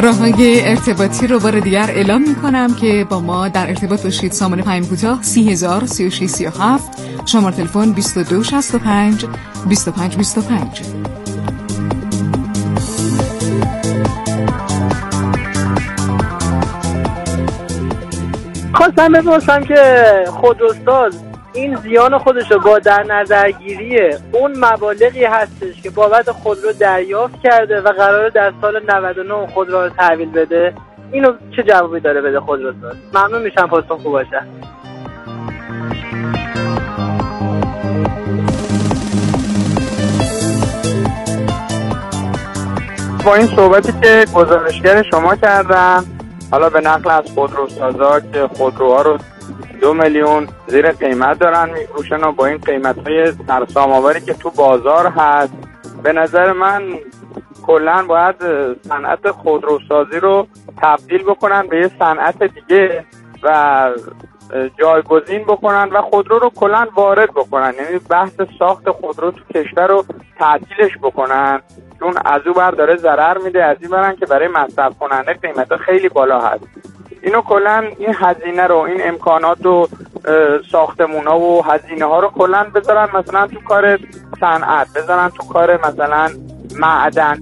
راههای ارتباطی رو بار دیگر اعلام میکنم که با ما در ارتباط باشید. سامانه پیام کوتاه 30,000 36 37، شماره تلفن 22 65 25 25. خواستم بپرسم که خودروساز این زیان خودشو با در نظرگیری اون مبالغی هستش که بابت خودرو دریافت کرده و قراره در سال 99 خودرو رو تحویل بده، اینو چه جوابی داره بده خودروساز؟ ممنون میشم پاسخ خوب باشه. با این صحبتی که گزارشگر شما کردم، حالا به نقل از خودروسازا که خودروها رو 2 میلیون زیر قیمت دارن میفروشن و با این قیمت‌های سرسام آوری که تو بازار هست، به نظر من کلاً باید صنعت خودروسازی رو تبدیل بکنن به یه صنعت دیگه و جایگزین بکنن و خودرو رو کلاً وارد بکنن، یعنی بحث ساخت خودرو تو کشور رو تعطیلش بکنن، چون از اون بر داره ضرر میده، از این برن که برای مصرف کننده قیمتا خیلی بالا هست. اینو کلا این هزینه رو، این امکانات و ساختمونا و هزینه ها رو کلا بذارن مثلا تو کار صنعت، بذارن تو کار مثلا معدن.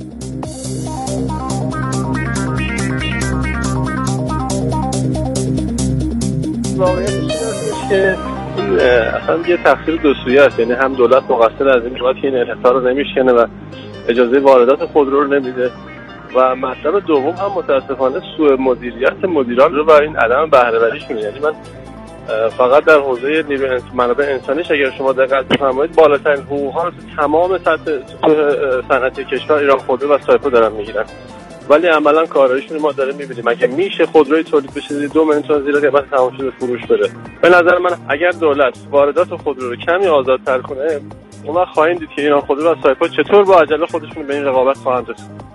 واقعیتش که این اصلا یه تقصیر دو سویه است، یعنی هم دولت مقصر از این جهت که این انحصار رو نمیشکنه و اجازه واردات خودرو رو نمیده و مطلب دوم هم متاسفانه سوء مدیریت مدیران رو و این عدم بهره وریشونه. یعنی من فقط در حوزه نیروی منابع انسانیش اگر شما دقت بفرمایید بالاترین حقوق‌ها رو تو تمام سطح صنعت کشور ایران خودرو و سایپا دارن میگیرن، ولی عملا کارایشون ما داره میبینیم. اگه میشه خودروی تولید بشه 2 میلیون تومان زیر قیمت تمام شده فروش بره، به نظر من اگر دولت واردات خودرو رو کمی آزادتر کنه، اون وقت خواهیم دید که ایران خودرو و سایپا چطور با عجله خودشون به این رقابت خواهند رسید.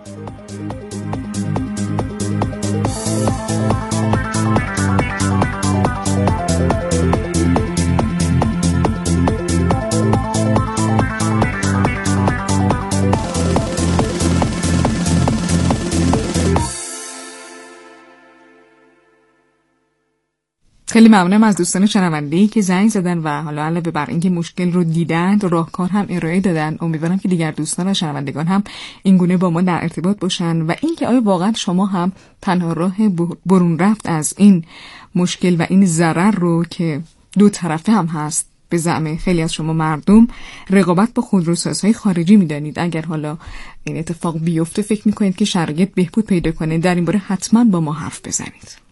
خیلی ممنونم از دوستان شنونده‌ای که زنگ زدن و حالا علاوه بر اینکه مشکل رو دیدن راهکار هم ارائه دادن. امیدوارم که دیگر دوستان و شنوندگان هم این گونه با ما در ارتباط باشن و اینکه آیا واقعا شما هم تنها راه برون رفت از این مشکل و این ضرر رو که دو طرفه هم هست به زعم خیلی از شما مردم رقابت با خودروسازهای خارجی میدانید. اگر حالا این اتفاق بیفته فکر میکنید که شرایط بهبود پیدا کنه، در این باره حتما با ما حرف بزنید.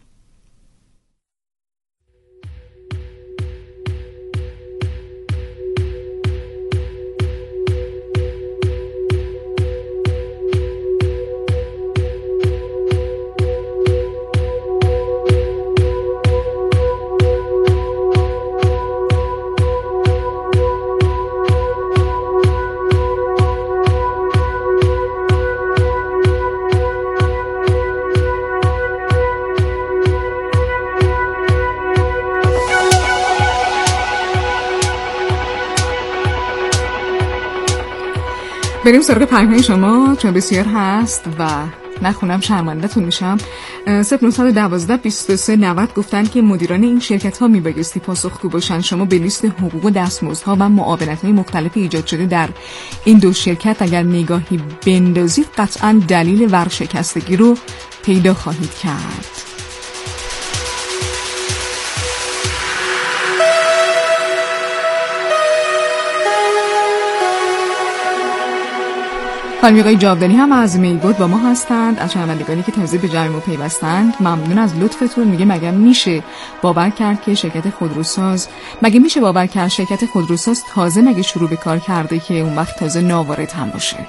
بریم سراغ پیام‌های شما چون بسیار هست و نخونم شرمنده‌تون میشم. 0912 23 90 گفتن که مدیران این شرکت‌ها میبایستی پاسخگو باشن. شما به لیست حقوق و دستمزدها و معاونت‌های مختلف ایجاد شده در این دو شرکت اگر نگاهی بندازید قطعاً دلیل ورشکستگی رو پیدا خواهید کرد. خانم آقای جاودانی هم از میلبورد با ما هستند. از شنوندگانی که تازه به جمع ما پیوستند ممنون از لطفتون. میگه مگه میشه باور کرد شرکت خودروساز تازه مگه شروع به کار کرده که اون وقت تازه ناوارد هم باشه.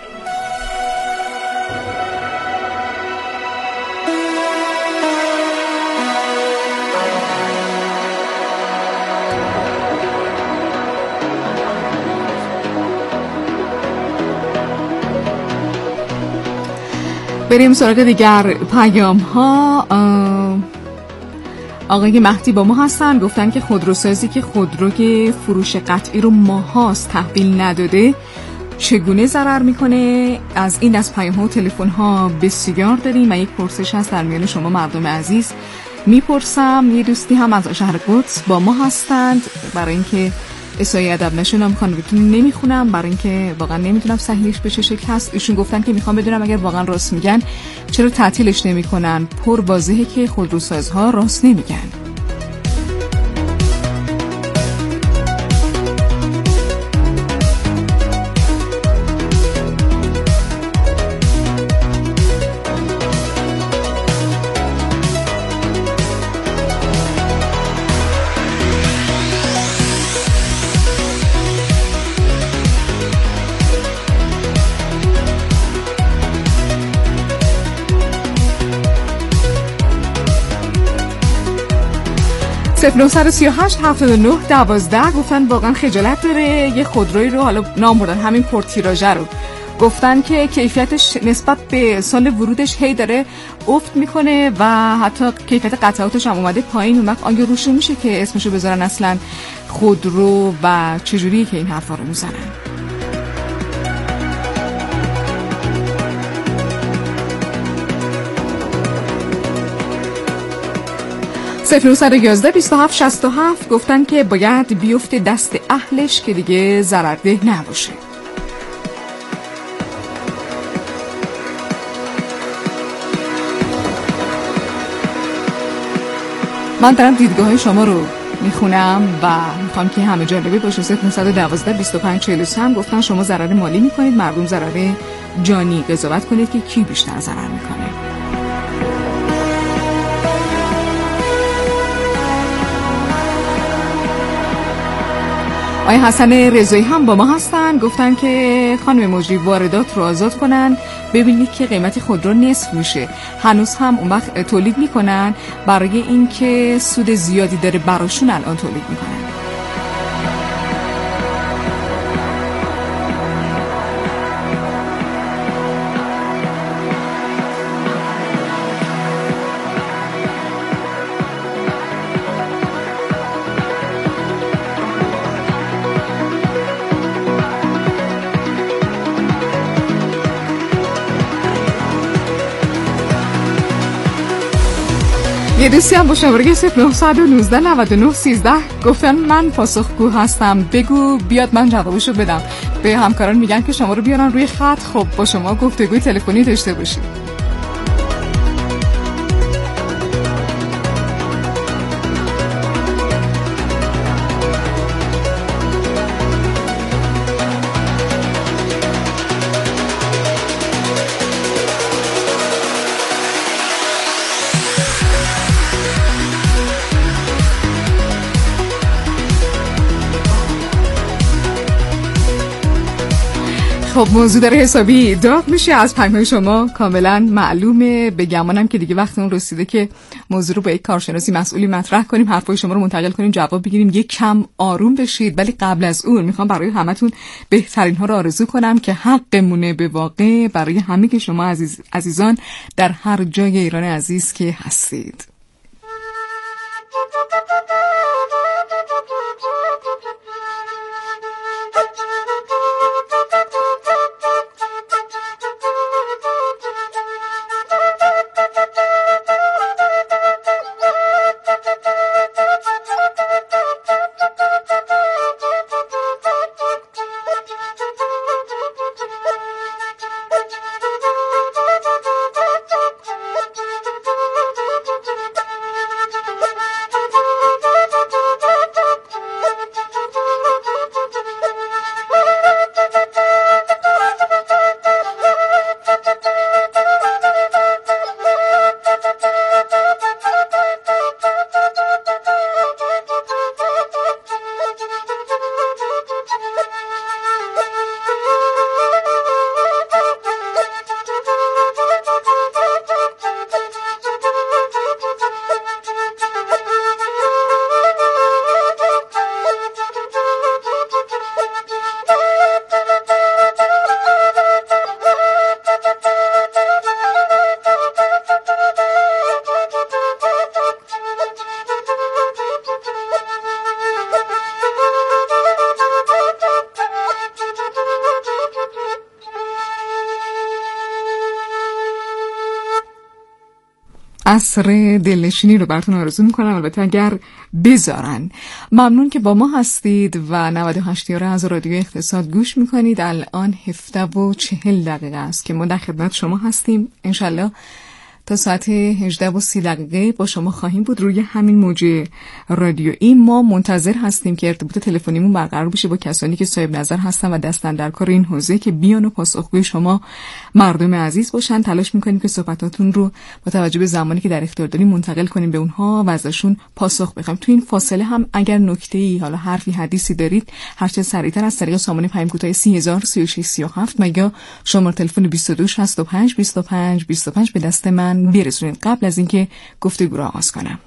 بریم سراغ دیگر پیام ها. آقای مهدی با ما هستن. گفتن که خودروسازی که خودروی فروش قطعی رو ماهاست تحویل نداده چگونه ضرر میکنه؟ از این دست پیام ها و تلفن ها بسیار داریم و یک پرسش هست در میان شما مردم عزیز. میپرسم یه دوستی هم از شهر قدس با ما هستند، برای اینکه اسای ادب نشه نامکانویتون نمیخونم، برای اینکه واقعا نمیدونم صحیحش به چه شکل هست. ایشون گفتن که میخوام بدونم اگر واقعا راست میگن چرا تعطیلش نمیکنن؟ پر واضحه که خودروسازها راست نمیگن. صفر 938 79 12 گفتن واقعا خجالت داره یه خودروی رو، حالا نام بردن همین پورتیراژه رو، گفتن که کیفیتش نسبت به سال ورودش هی داره افت میکنه و حتی کیفیت قطعاتش هم اومده پایین. اون وقت آیا روشون میشه که اسمشو بذارن اصلا خودرو و چجوریه که این حرفا رو میزنن؟ 0911 27 67 گفتن که باید بیفته دست اهلش که دیگه ضررده نباشه. من دارم دیدگاه شما رو میخونم و میخوام که همه جانبه باشه. 0912 25 43 هم گفتن شما ضرر مالی میکنید، مردم ضرر جانی. قضاوت کنید که کی بیشتر ضرر میکنه. آقای حسن رضایی هم با ما هستن، گفتن که خانم مجری واردات رو آزاد کنن، ببینید که قیمت خودرو نصف میشه. هنوز هم اون وقت تولید میکنن، برای اینکه سود زیادی داره براشون الان تولید میکنن. یه دوستی هم با شماره 0919 99 13 گفتن من پاسخگو هستم، بگو بیاد من جوابشو بدم. به همکاران میگن که شما رو بیارن روی خط، خب با شما گفتگوی تلفنی داشته باشید. خب موضوع داره حسابی داغ میشه، از پیام‌های شما کاملا معلومه. به گمانم که دیگه وقت اون رسیده که موضوع رو با یک کارشناسی مسئولی مطرح کنیم، حرفای شما رو منتقل کنیم، جواب بگیریم، یک کم آروم بشید. ولی قبل از اون میخوام برای همتون بهترین ها رو آرزو کنم که حقمونه به واقع برای همه که شما عزیزان در هر جای ایران عزیز که هستید. عصر دلنشینی رو براتون آرزو میکنم، البته اگر بذارن. ممنون که با ما هستید و 98 یاره از رادیو اقتصاد گوش میکنید. الان 17:40 است که ما در خدمت شما هستیم. انشالله تا ساعت 18:30 با شما خواهیم بود روی همین موج رادیویی. ما منتظر هستیم که ارتباط تلفنیمون برقرار بشه با کسانی که صاحب نظر هستن و دستن در کار این حوزه که بیان و پاسخگوی شما مردم عزیز باشن. تلاش میکنیم که صحبتاتون رو با توجه به زمانی که در اختیار داریم منتقل کنیم به اونها و ازشون پاسخ بخوایم. تو این فاصله هم اگر نکته‌ای، حالا حرفی، حدیثی دارید، هر چه سریعتر از طریق سامانه پیام کوتاه 3003637 مگه شماره تلفن 2265 25 25 به دست من برسونید. قبل از اینکه گفتگو رو آغاز کنم،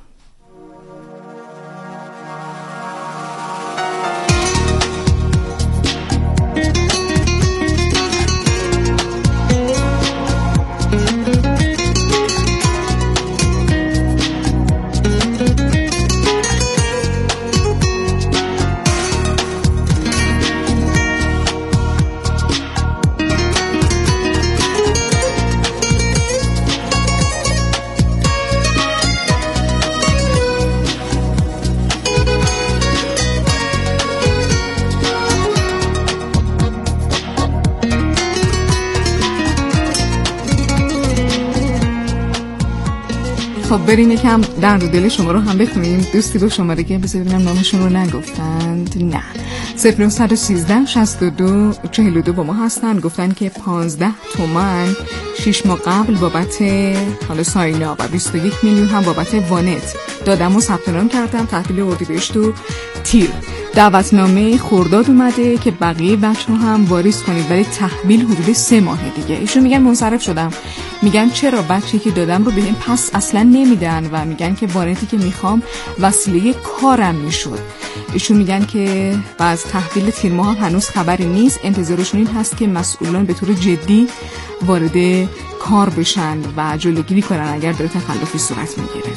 خب بریم یکم درد و دل شما رو هم بخونیم. دوستی با شماره که بذار ببینم نامشون رو نگفتند. نه، 0913 62 42 با ما هستن. گفتن که 15 تومن 6 ماه قبل بابت حالا ساینا و 21 میلیون هم بابت وانت دادم و ثبت نام کردم. تحویل اردیبهشت و تیر دعوتنامه خرداد اومده که بقیه بچه‌ها هم واریز کنید، ولی تحویل حدود 3 ماه دیگه. ایشون میگن منصرف شدم. میگن چرا بچه‌ای که دادم رو بهم پس اصلا نمیدن و میگن که وانتی که میخوام وسیله کارم میشد. ایشون میگن که از تحویل تیر ماه هم هنوز خبری نیست. انتظارشون این هست که مسئولان به طور جدی وارد کار بشن و جلوگیری کنن اگر داره تخلفی صورت میگیره.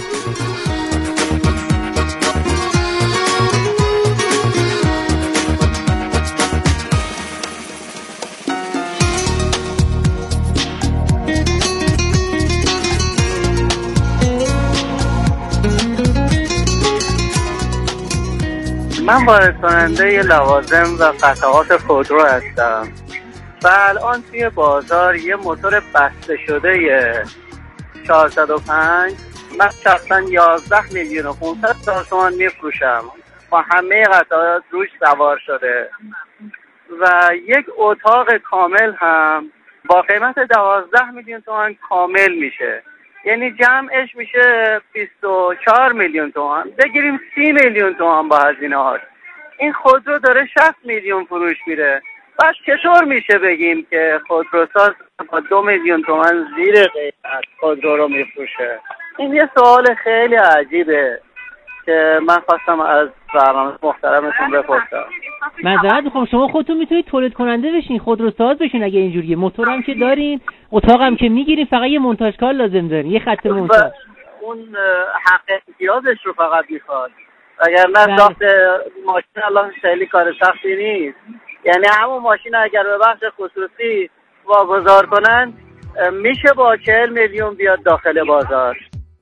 من وارد کننده لوازم و قطعات خودرو هستم و الان توی بازار یه موتور بسته شده 405 من شخصا 11 میلیون و 500 هزار تومان میفروشم و همه قطعات روش سوار شده و یک اتاق کامل هم با قیمت 12 میلیون تومان کامل میشه، یعنی جمعش میشه 24 میلیون تومان. بگیریم 30 میلیون تومان با هزینه هاش. این خودرو داره 60 میلیون فروش میره. بعد چطور میشه بگیم که خودروساز با 2 میلیون تومان زیر قیمت خودرو رو میفروشه؟ این یه سوال خیلی عجیبه که من خواستم از برنامه محترمتون بپرسم. معذرت میخوام، شما خودتون میتونید تولید کننده بشین، خودروساز بشین اگه اینجوریه. موتورم که دارین، اتاقم که میگیرین، فقط یه مونتاژکار لازم دارین، یه خط مونتاژ. اون حق امتیازش رو فقط میخواد، اگر نه ساخت ماشین الان خیلی کار سختی نیست. یعنی همون ماشین اگر به بخش خصوصی واگذار کنن میشه با 40 میلیون بیاد داخل بازار.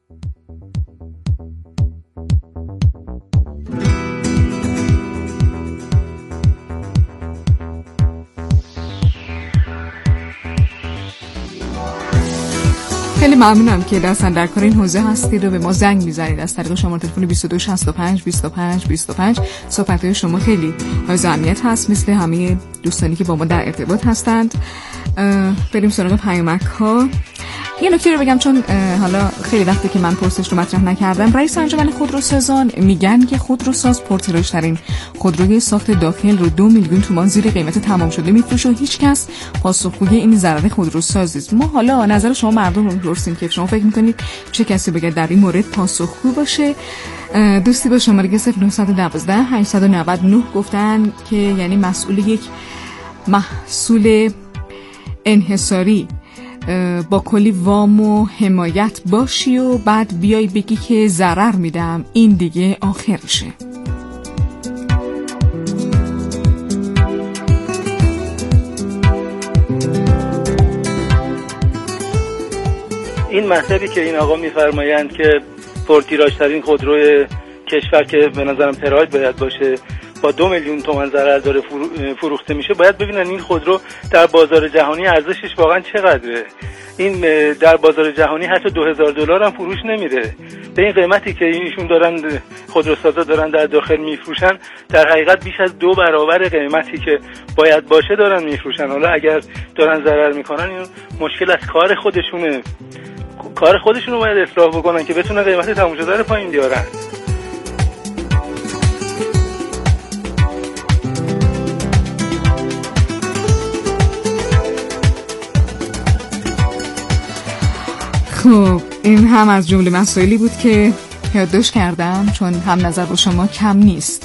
خیلی ممنونم که دستن در کار این حوزه هستید و به ما زنگ میزنید از طریق شماره تلفن 2265 25 25. صحبت‌های شما خیلی حائز اهمیت هست مثل همه دوستانی که با ما در ارتباط هستند. بریم سراغ پیامک‌ها. یه نکته رو بگم چون حالا خیلی وقته که من پرسش رو مطرح نکردم. رئیس انجمن خودروسازان میگن که خودروساز پرتیراژترین خودروی ساخت داخل رو 2 میلیون تومان زیر قیمت تمام شده میفروشه و هیچ کس پاسخگوی این ضرر خودروساز نیست. ما حالا نظر شما مردم رو می‌پرسیم که شما فکر می‌کنید چه کسی باید در این مورد پاسخگو باشه. دوستی با شماره 0912 899 گفتن که یعنی مسئول یک محصول انحصاری با کلی وام و حمایت باشی و بعد بیای بگی که ضرر میدم، این دیگه آخرشه. این مطلبی که این آقا میفرمایند که پرتیراژترین خودروی کشور که به نظرم پراید باید باشه با 2 میلیون تومان ضرر داره فروخته میشه، باید ببینن این خودرو در بازار جهانی ارزشش واقعا چقدره. این در بازار جهانی حتی $2000 هم فروش نمیره. به این قیمتی که اینشون دارن، خودروسازا دارن در داخل میفروشن، در حقیقت بیش از 2 برابر قیمتی که باید باشه دارن میفروشن. حالا اگر دارن ضرر میکنن، این مشکل از کار خودشونه. کار خودشونو باید اصلاح بکنن که بتونن قیمت تموم شده رو پایین بیارن. خب این هم از جمله مسائلی بود که یادداشت کردم چون هم نظر با شما کم نیست.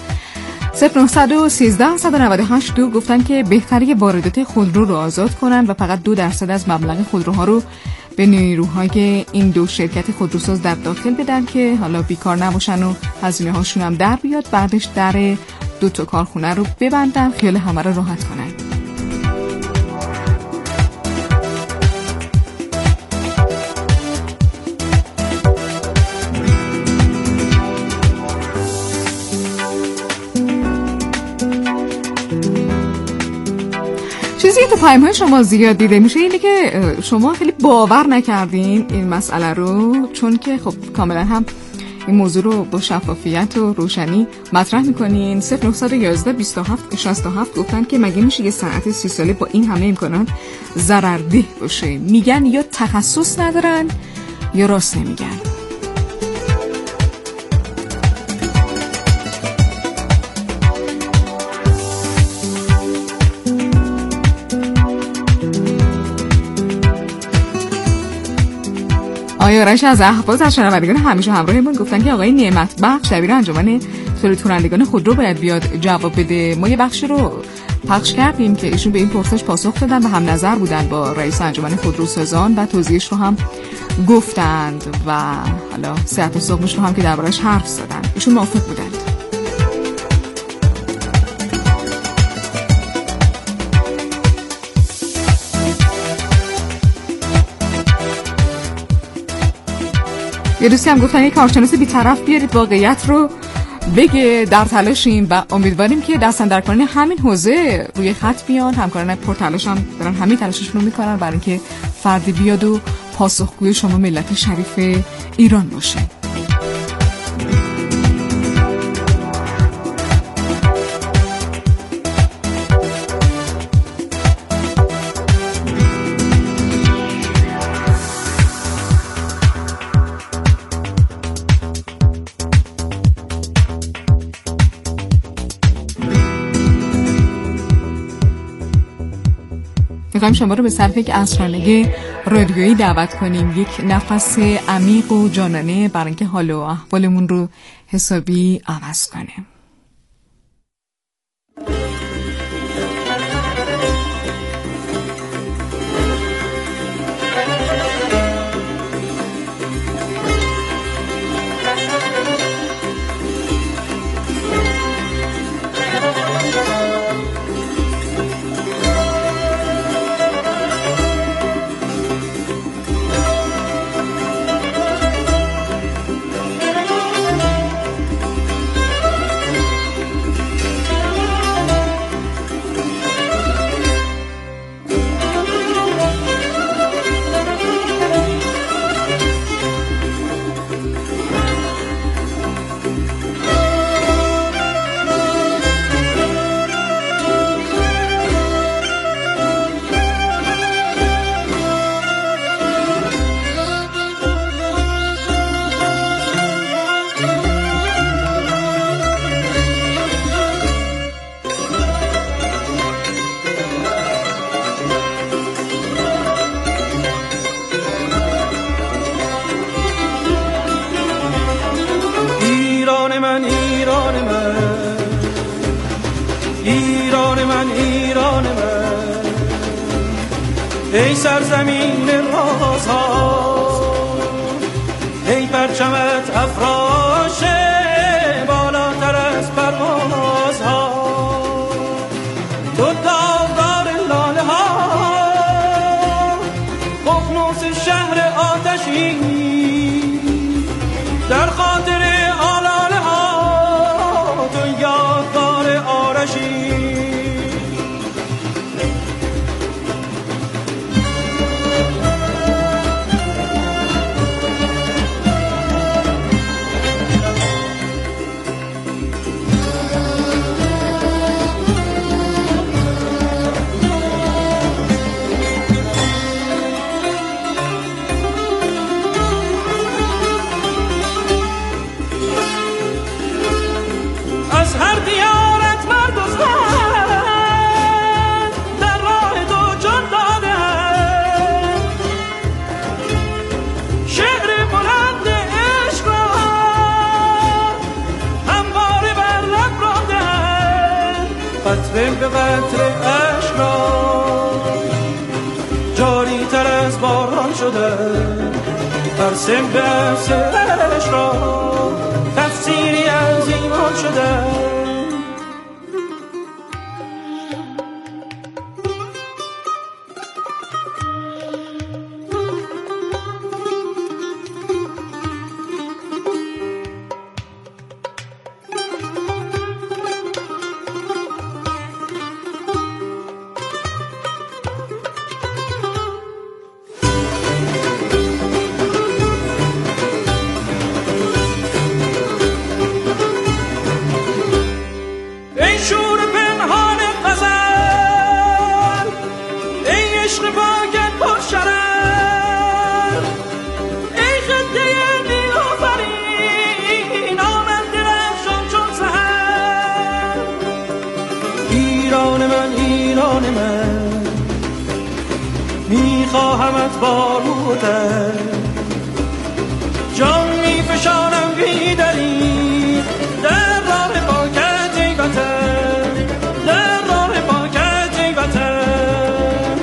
0913-198-2 گفتن که بهتره واردات خودرو رو آزاد کنن و فقط 2% از مبلغ خودروها رو به نیروهای این دو شرکت خودروساز در داخل بدن که حالا بیکار نباشن و هزینه هاشون هم در بیاد، بعدش در 2 تا کارخونه رو ببندن، خیال همه رو راحت کنن. چیزی که تو پیام‌های شما زیاد دیده میشه اینه که شما خیلی باور نکردین این مسئله رو، چون که خب کاملا هم این موضوع رو با شفافیت و روشنی مطرح میکنین. 0911-27-67 گفتن که مگه میشه یه صنعت 30 ساله با این همه امکانات ضررده باشه؟ میگن یا تخصص ندارن یا راست نمیگن. آیارش از احواز از شنوندگان همیشه همراهمون گفتن که آقای نعمت بخش دبیر انجمن تولید کنندگان خودرو باید بیاد جواب بده. ما یه بخشی رو پخش کردیم که ایشون به این پرسش پاسخ دادن و هم نظر بودن با رئیس انجمن خودروسازان و توضیحش رو هم گفتند و حالا صحت و سقمش رو هم که دربارش حرف زدن. ایشون موافق بودند. یه دوستی هم گفتن یک کارشناس بی‌طرف بیارید واقعیت رو بگه، در تلاشیم و امیدواریم که دست‌اندرکاران همین حوزه روی خط بیان. همکاران پرتلاش هم دارن همین تلاششون رو میکنن برای اینکه فردی بیاد و پاسخگوی شما ملت شریف ایران باشه. میخوایم شما رو به صرف یک اسرارنگه رادیویی دعوت کنیم، یک نفس عمیق و جانانه برای اینکه حال و احوالمون رو حسابی عوض کنیم. ای سرزمین رازها، ای پرچمت افراشه بالاتر از پروازها، تو داغدار لاله ها، ققنوس شهر آتشی قطره به قطره عشق را جاری تر از باران شده، هر سم به عشق را تفسیری از ایمان شده. میخواهمت باروده جان میفشانم بیدری در راه پاکت ای وطن، در راه پاکت ای وطن.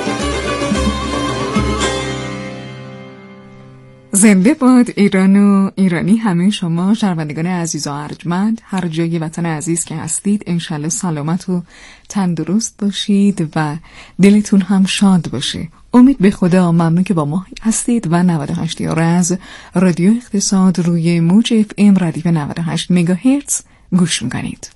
زنده باد ایران و ایرانی. همه شما شنوندگان عزیز و ارجمند هر جای وطن عزیز که هستید انشالله سلامت و تندرست باشید و دلتون هم شاد باشه. امید به خدا. ممنون که با ما هستید و 98 از رادیو اقتصاد روی موج FM رادیو 98 مگاهرتز گوش میکنید.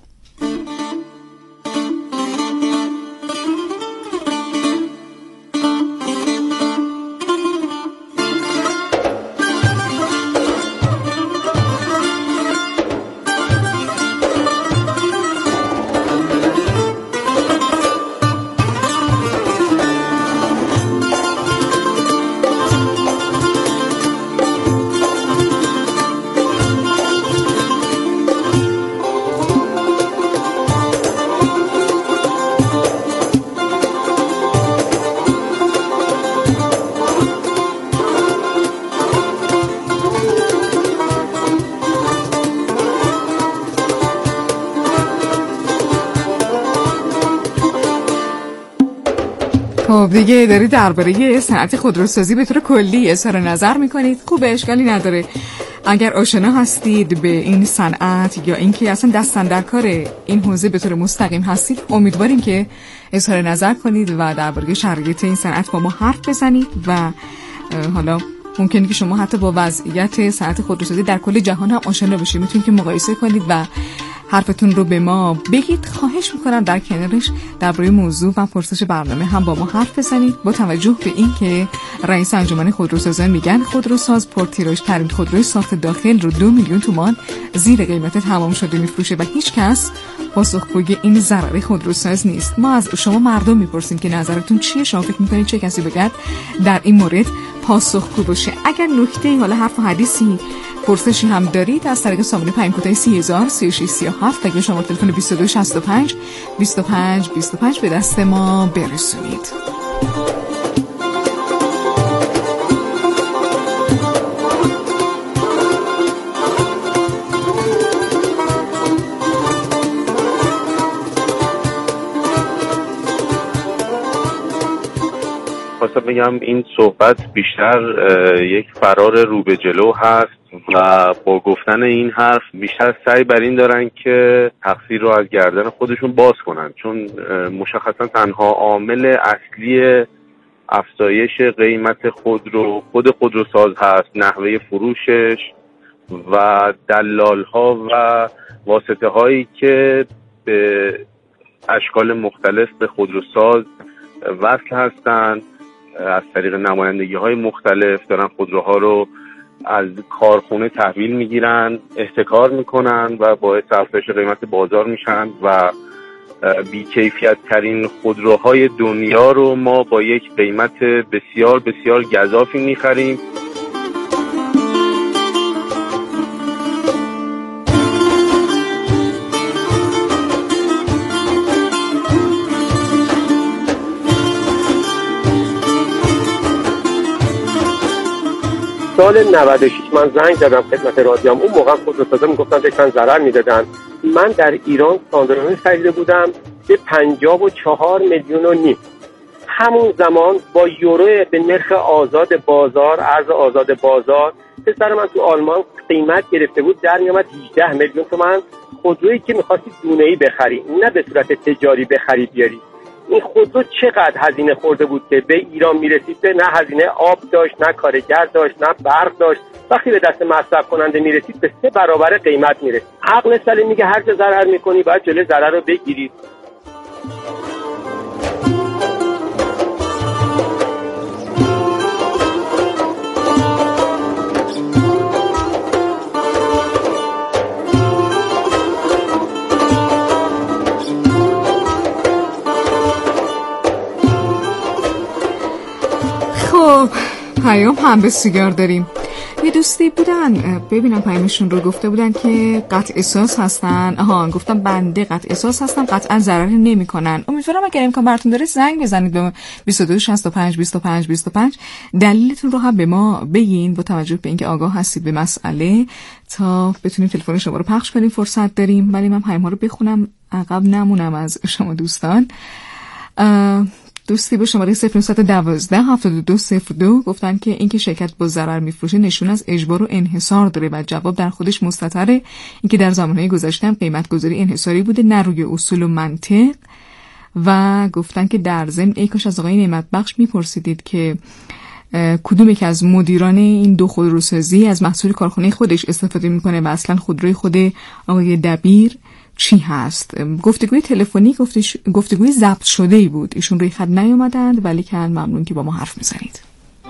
خب دیگه دارید درباره صنعت خودروسازی به طور کلی اظهار نظر میکنید. خوبه، اشکالی نداره. اگر آشنا هستید به این صنعت یا اینکه اصلا دستن در کار این حوزه به طور مستقیم هستید، امیدواریم که اظهار نظر کنید و درباره شرایط این صنعت با ما حرف بزنید و حالا ممکنه که شما حتی با وضعیت صنعت خودروسازی در کل جهان هم آشنا بشید، میتونید که مقایسه کنید و حرفتون رو به ما بگید. خواهش میکنم در کنارش درباره موضوع و پرسش برنامه هم با ما حرف بزنید، با توجه به این که رئیس انجمن خودروسازان میگن خودروساز پرتیراژ ترین خودروی ساخت داخل رو 2 میلیون تومان زیر قیمت تمام شده میفروشه و هیچ کس پاسخگوی این ضرر خودروساز نیست. ما از شما مردم میپرسیم که نظرتون چیه؟ شما فکر میکنید چه کسی بگد در این مورد پاسخگو باشه؟ اگر نکته حالا حرف و حدیثی پرسشی هم دارید از طریق سامانه پیام کوتاه 3000 3637 اگه شما تلفن 2265 25 25 به دست ما برسونید. خواستم بگم این صحبت بیشتر یک فرار رو به جلو هست و با گفتن این حرف بیشتر سعی بر این دارن که تقصیر رو از گردن خودشون باز کنن، چون مشخصا تنها عامل اصلی افزایش قیمت خود خودروساز هست نحوه فروشش و دلال ها و واسطه هایی که به اشکال مختلف به خودروساز وصل هستن، از طریق نمایندگی های مختلف دارن خودروها رو از کارخونه تحویل میگیرن، احتکار میکنن و باعث افزایش قیمت بازار میشن و بی‌کیفیت ترین خودروهای دنیا رو ما با یک قیمت بسیار بسیار گزافی میخریم. سال 96 من زنگ زدم خدمت رادیوم، اون موقع خودروسازا میگفتن داشتن ضرر میدادن. من در ایران ساندرانی خریده بودم به 54 میلیون و نیم. همون زمان با یورو به نرخ آزاد بازار، ارز آزاد بازار، پسر من تو آلمان قیمت گرفته بود در میامد 18 میلیون تومان خودرویی که می‌خواستی دونه‌ای بخری، نه به صورت تجاری بخری بیاری. این خودرو چقدر هزینه خورده بود که به ایران میرسید، نه هزینه آب داشت، نه کارگر داشت، نه برق داشت. وقتی به دست مصرف کننده میرسید به 3 برابر قیمت میرسید. عقل سلیم میگه هر جا ضرر میکنی باید جلوی ضرر رو بگیری. خب پیام هم به سیگار داریم. یه دوستی بودن، ببینم پیامشون رو، گفته بودن که قطع احساس هستن. گفتم بنده قطع احساس هستم، قطعا ضرری نمی کنن. امیدوارم اگر امکان براتون داره زنگ بزنید به 22 65 25 25 دلیلتون رو هم به ما بگین با توجه به اینکه آگاه هستید به مسئله تا بتونیم تلفن شما رو پخش کنیم. فرصت داریم، ولی من پیام ها رو بخونم عقب نمونم از شما دوستان. دوستی با شماره 0912-7202 گفتن که اینکه شرکت با ضرر میفروشه نشون از اجبار و انحصار داره و جواب در خودش مستتره. اینکه در زمانهای گذشته هم قیمت گذاری انحصاری بوده نه روی اصول و منطق. و گفتن که در ضمن ای کاش از آقای نعمت بخش میپرسیدید که کدوم یک از مدیران این دو خودروسازی از محصول کارخانه خودش استفاده میکنه و اصلا خودروی خود آقای دبیر چی هست. گفتگوی تلفنی گفتگوی ضبط شده‌ای بود. ایشون روی خط نیومدند ولی که ممنون که با ما حرف میزنید.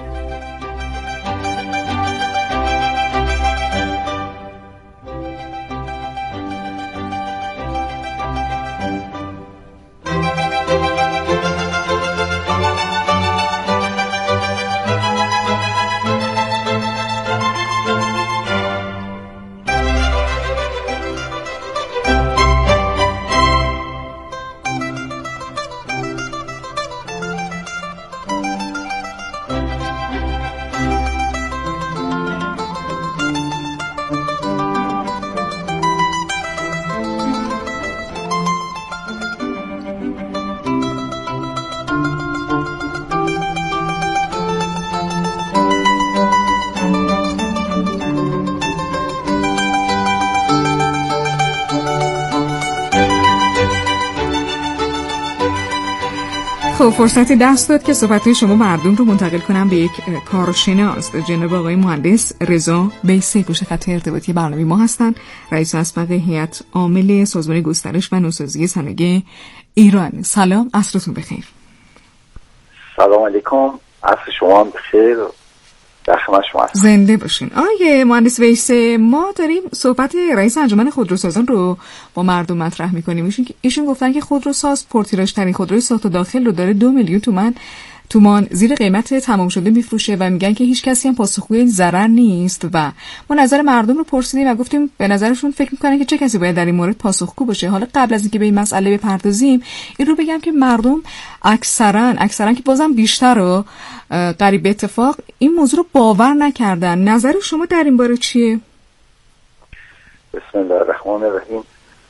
خب فرصتی دست داد که صحبت‌های شما مردم رو منتقل کنم به یک کارشناس. جناب آقای مهندس رضا بیسی پشت خط ارتباطی برنامه ما هستند، رئیس اسبق هیئت عامل سازمان گسترش و نوسازی صنایع ایران. سلام، عصرتون بخیر. سلام علیکم، عصر شما هم بخیر. در خدمت شما هستم. زنده باشین. آقای مهندس ویسه، ما داریم صحبت رئیس انجمن خودروسازان رو با مردم مطرح می‌کنیم. ایشون گفتن که خودروساز پرتیراژترین خودروی ساخت و داخل رو داره 2 میلیون تومان زیر قیمت تمام شده میفروشه و میگن که هیچ کسی هم پاسخگوی این ضرر نیست. و ما نظر مردم رو پرسیدیم و گفتیم به نظرشون فکر میکنن که چه کسی باید در این مورد پاسخگو باشه. حالا قبل از اینکه به این مسئله بپردازیم این رو بگم که مردم اکثرا که بازم بیشتر رو قریب به اتفاق این موضوع رو باور نکردن. نظر شما در این باره چیه؟ بسم الله الرحمن الرحیم.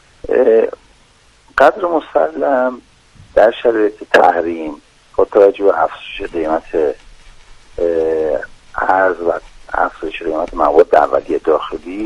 قدر مسلم در شرایط تحریم با توجه به افزایش قیمت ارز و افزایش قیمت مواد اولیه داخلی